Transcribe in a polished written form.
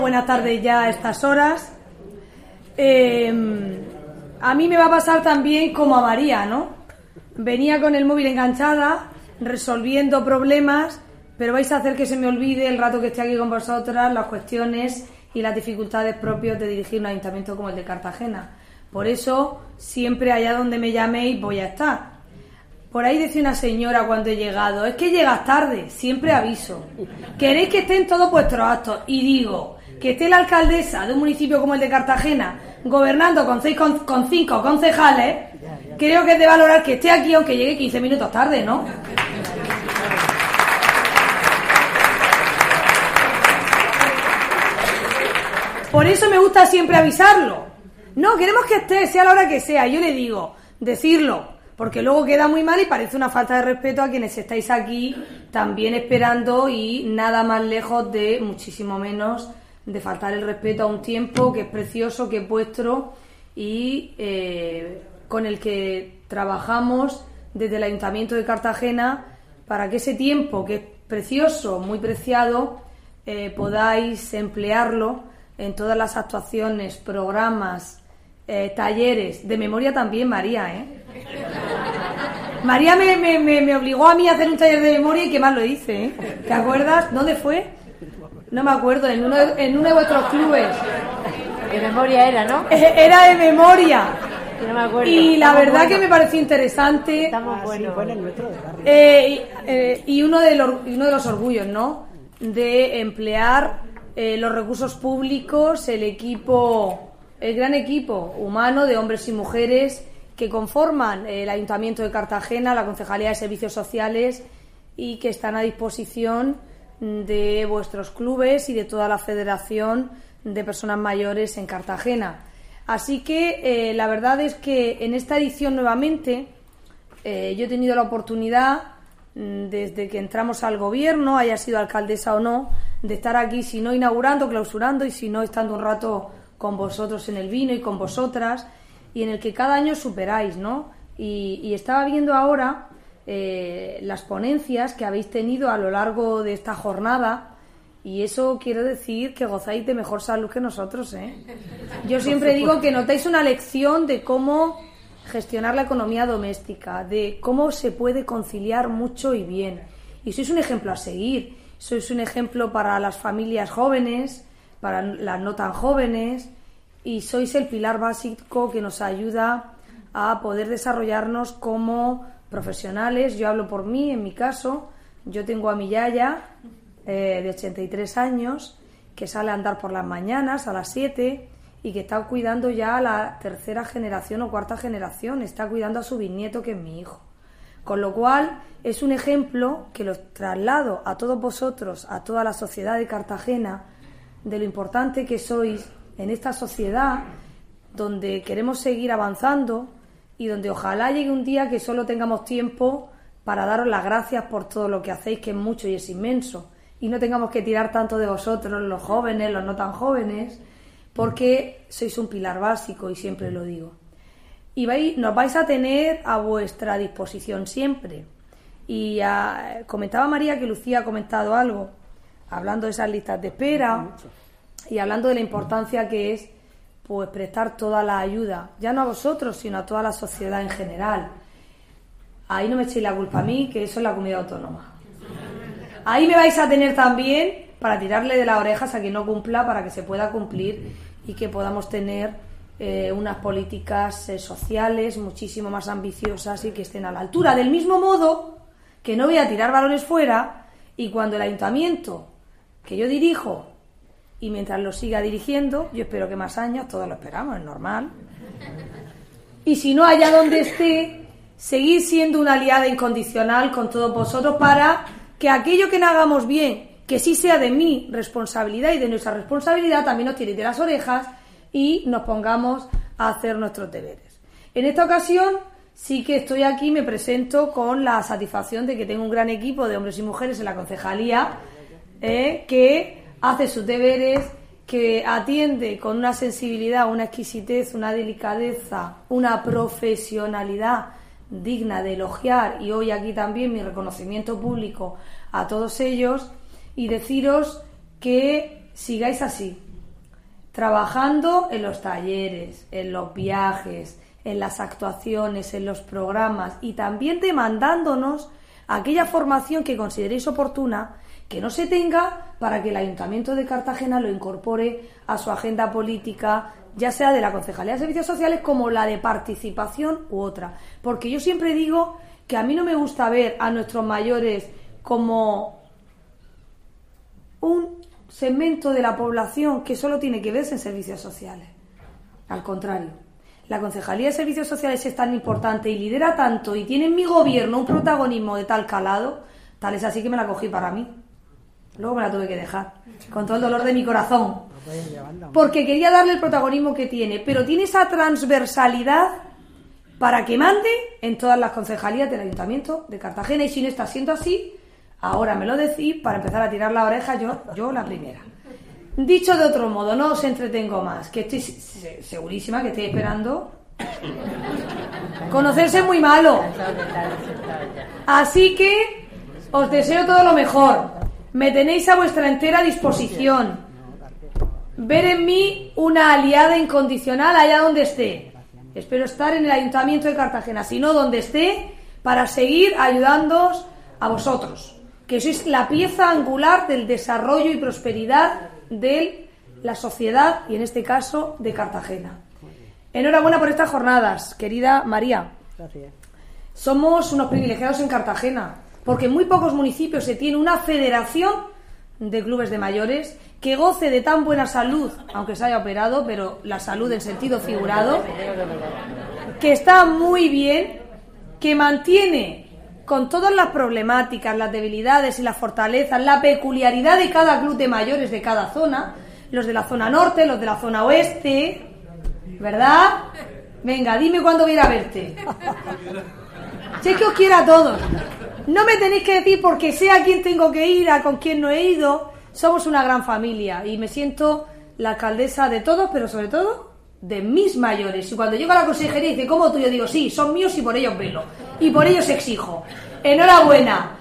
Buenas tardes ya a estas horas. A mí me va a pasar también como a María, ¿no? Venía con el móvil enganchada, resolviendo problemas, pero vais a hacer que se me olvide el rato que esté aquí con vosotras las cuestiones y las dificultades propias de dirigir un ayuntamiento como el de Cartagena. Por eso, siempre allá donde me llaméis voy a estar. Por ahí decía una señora cuando he llegado, es que llegas tarde, siempre aviso. Queréis que estén todos vuestros actos, y digo, que esté la alcaldesa de un municipio como el de Cartagena gobernando con 5 concejales, creo que es de valorar que esté aquí aunque llegue 15 minutos tarde, ¿no? Por eso me gusta siempre avisarlo. No, queremos que esté, sea la hora que sea. Yo le digo, decirlo, porque luego queda muy mal y parece una falta de respeto a quienes estáis aquí también esperando y nada más lejos de, muchísimo menos, de faltar el respeto a un tiempo que es precioso, que es vuestro y con el que trabajamos desde el Ayuntamiento de Cartagena para que ese tiempo, que es precioso, muy preciado, podáis emplearlo en todas las actuaciones, programas, talleres, de memoria también, María, María me obligó a mí a hacer un taller de memoria y que más lo hice, ¿Te acuerdas? ¿Dónde fue? No me acuerdo, en uno de vuestros clubes. De memoria era, ¿no? Era de memoria. No me acuerdo. Y la verdad que me pareció interesante. Estamos buenos. Y uno de los orgullos, ¿no? De emplear los recursos públicos, el gran equipo humano de hombres y mujeres que conforman el Ayuntamiento de Cartagena, la Concejalía de Servicios Sociales y que están a disposición de vuestros clubes y de toda la Federación de Personas Mayores en Cartagena. Así que la verdad es que en esta edición nuevamente yo he tenido la oportunidad, desde que entramos al gobierno, haya sido alcaldesa o no, de estar aquí, si no inaugurando, clausurando y si no estando un rato con vosotros en el vino y con vosotras, y en el que cada año superáis, ¿no? Y estaba viendo ahora las ponencias que habéis tenido a lo largo de esta jornada y eso quiero decir que gozáis de mejor salud que nosotros, Yo siempre digo que notáis una lección de cómo gestionar la economía doméstica, de cómo se puede conciliar mucho y bien. Y sois un ejemplo a seguir, sois un ejemplo para las familias jóvenes, para las no tan jóvenes y sois el pilar básico que nos ayuda a poder desarrollarnos como profesionales. Yo hablo por mí, en mi caso, yo tengo a mi yaya de 83 años que sale a andar por las mañanas a las 7 y que está cuidando ya a la tercera generación o cuarta generación, está cuidando a su bisnieto que es mi hijo. Con lo cual es un ejemplo que lo traslado a todos vosotros, a toda la sociedad de Cartagena, de lo importante que sois en esta sociedad donde queremos seguir avanzando y donde ojalá llegue un día que solo tengamos tiempo para daros las gracias por todo lo que hacéis, que es mucho y es inmenso, y no tengamos que tirar tanto de vosotros, los jóvenes, los no tan jóvenes, porque sois un pilar básico y siempre lo digo. Y nos vais a tener a vuestra disposición siempre. Y comentaba María que Lucía ha comentado algo, hablando de esas listas de espera y hablando de la importancia que es pues prestar toda la ayuda, ya no a vosotros, sino a toda la sociedad en general. Ahí no me echéis la culpa a mí, que eso es la comunidad autónoma. Ahí me vais a tener también para tirarle de las orejas a quien no cumpla, para que se pueda cumplir y que podamos tener unas políticas sociales muchísimo más ambiciosas y que estén a la altura. Del mismo modo que no voy a tirar balones fuera y cuando el ayuntamiento que yo dirijo y mientras lo siga dirigiendo, yo espero que más años, todos lo esperamos, es normal. Y si no, allá donde esté, seguir siendo una aliada incondicional con todos vosotros para que aquello que no hagamos bien, que sí sea de mi responsabilidad y de nuestra responsabilidad, también nos tiréis de las orejas y nos pongamos a hacer nuestros deberes. En esta ocasión sí que estoy aquí, me presento con la satisfacción de que tengo un gran equipo de hombres y mujeres en la concejalía que hace sus deberes, que atiende con una sensibilidad, una exquisitez, una delicadeza, una profesionalidad digna de elogiar, y hoy aquí también mi reconocimiento público a todos ellos, y deciros que sigáis así, trabajando en los talleres, en los viajes, en las actuaciones, en los programas y también demandándonos aquella formación que consideréis oportuna que no se tenga para que el Ayuntamiento de Cartagena lo incorpore a su agenda política, ya sea de la Concejalía de Servicios Sociales como la de participación u otra. Porque yo siempre digo que a mí no me gusta ver a nuestros mayores como un segmento de la población que solo tiene que verse en servicios sociales. Al contrario, la Concejalía de Servicios Sociales es tan importante y lidera tanto y tiene en mi gobierno un protagonismo de tal calado, tal es así que me la cogí para mí. Luego me la tuve que dejar, con todo el dolor de mi corazón, porque quería darle el protagonismo que tiene, pero tiene esa transversalidad para que mande en todas las concejalías del Ayuntamiento de Cartagena, y si no está siendo así, ahora me lo decís para empezar a tirar la oreja yo la primera. Dicho de otro modo, no os entretengo más, que estoy segurísima que estoy esperando. Conocerse es muy malo, así que os deseo todo lo mejor. Me tenéis a vuestra entera disposición. Ver en mí una aliada incondicional allá donde esté. Espero estar en el Ayuntamiento de Cartagena, si no donde esté, para seguir ayudándoos a vosotros, que sois la pieza angular del desarrollo y prosperidad de la sociedad y en este caso de Cartagena. Enhorabuena por estas jornadas, querida María. Gracias. Somos unos privilegiados en Cartagena, porque en muy pocos municipios se tiene una federación de clubes de mayores que goce de tan buena salud, aunque se haya operado, pero la salud en sentido figurado, que está muy bien, que mantiene con todas las problemáticas, las debilidades y las fortalezas, la peculiaridad de cada club de mayores de cada zona, los de la zona norte, los de la zona oeste, ¿verdad? Venga, dime cuándo voy a ir a verte. Si es que os quiero a todos. No me tenéis que decir porque sé a quién tengo que ir, a con quién no he ido. Somos una gran familia y me siento la alcaldesa de todos, pero sobre todo de mis mayores. Y cuando llego a la consejería y dice, ¿cómo tú? Yo digo, sí, son míos y por ellos velo. Y por ellos exijo. Enhorabuena.